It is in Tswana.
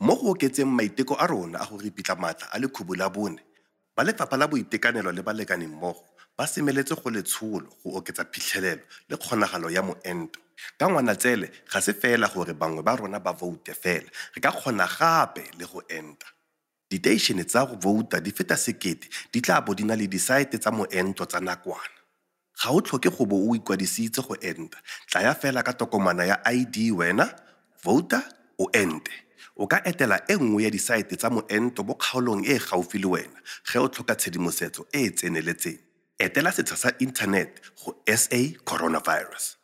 Mo go oketseng maiteko a rona a go ripitla maatla a lekhubu la bone, ba Lefapha la Boitekanelo le balekanimmogo ba semeletse go letsholo go oketsa phitlhelelo le kgonagalo ya moento. Ka Ngwanatsele ga se fela gore bangwe ba rona ba voute fela, re ka kgona gape le go enta. Diteišene tsa go vouta di feta 1,000 di tla bo di na le disaete tsa moento tsa nakwana. Ga o tlhoke go bo o ikwadisitse go enta, tlaya fela ka tokomana ya ID wena, vouta o ente. O ka etela e nngwe ya disaete tsa moento mo kgaolong e e gaufi le wena ge o tlhoka tshedimosetso e e tseneletseng. Etela setsha sa inthanete go SA Coronavirus.